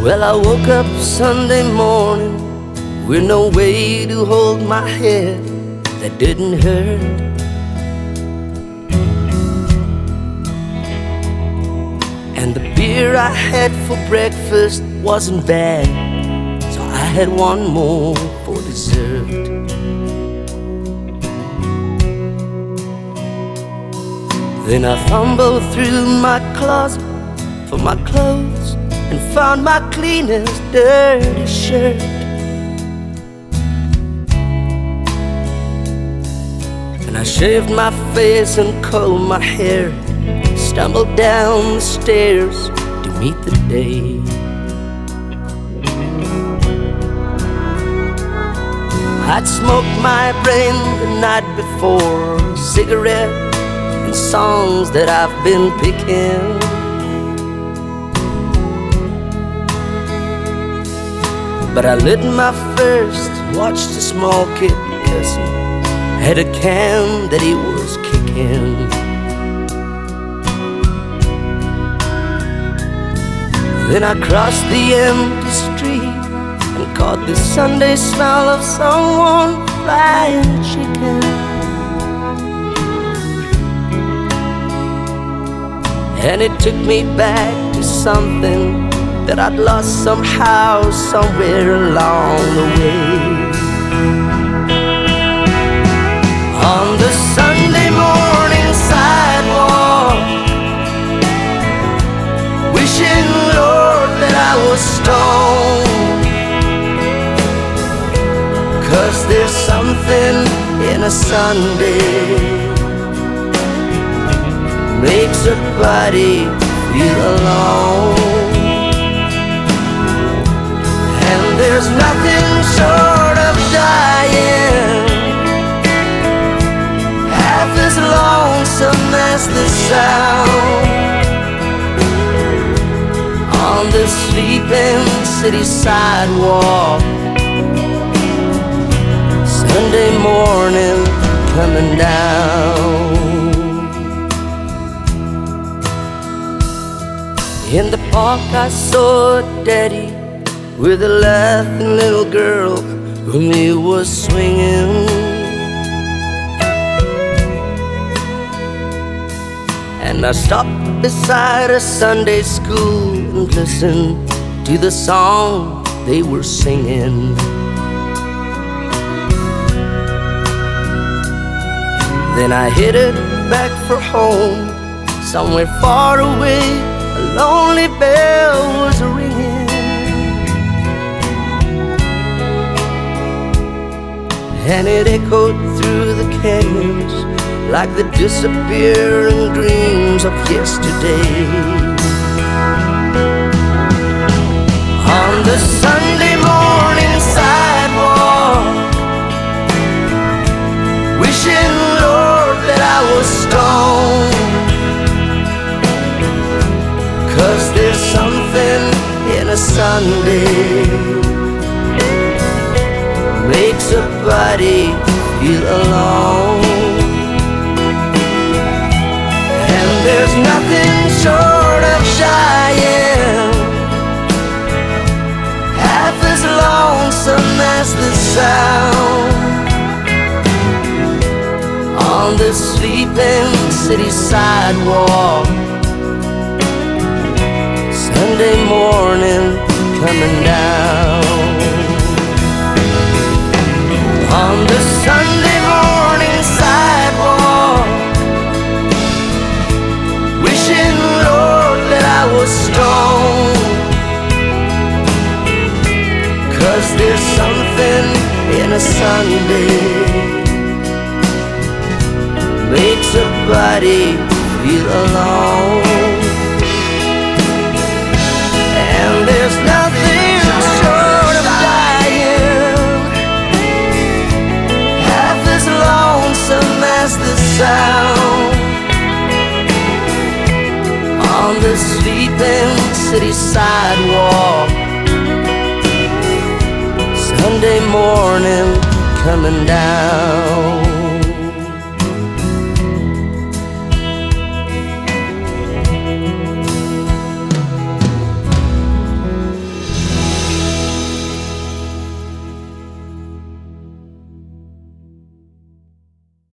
Well, I woke up Sunday morning with no way to hold my head that didn't hurt. And the beer I had for breakfast wasn't bad, so I had one more for dessert. Then I fumbled through my closet for my clothes and found my cleanest dirty shirt. And I shaved my face and combed my hair, stumbled down the stairs to meet the day. I'd smoked my brain the night before, a cigarette and songs that I've been picking. But I lit my first and watched a small kid cussing, had a can that he was kicking. Then I crossed the empty street and caught the Sunday smell of someone frying chicken. And it took me back to something that I'd lost somehow, somewhere along the way. On the Sunday morning sidewalk, wishing, Lord, that I was stoned. 'Cause there's something in a Sunday makes a body feel alone. And there's nothing short of dying half as lonesome as the sound on this sleeping city sidewalk. Sunday morning coming down. In the park I saw a daddy with a laughing little girl whom he was swinging. And I stopped beside a Sunday school and listened to the song they were singing. Then I headed back for home. Somewhere far away, a lonely bell was ringing. And it echoed through the canyons like the disappearing dreams of yesterday. On the Sunday morning sidewalk, wishing, Lord, that I was stoned. 'Cause there's something in a Sunday makes a body feel alone. And there's nothing short of dying half as lonesome as the sound on this sleeping city sidewalk. Sunday morning coming down. On the Sunday morning sidewalk, wishing, Lord, that I was stoned. 'Cause there's something in a Sunday makes a body feel alone. And there's nothing short of dying half as lonesome as the sound on the sleeping city sidewalk. Sunday morning coming down.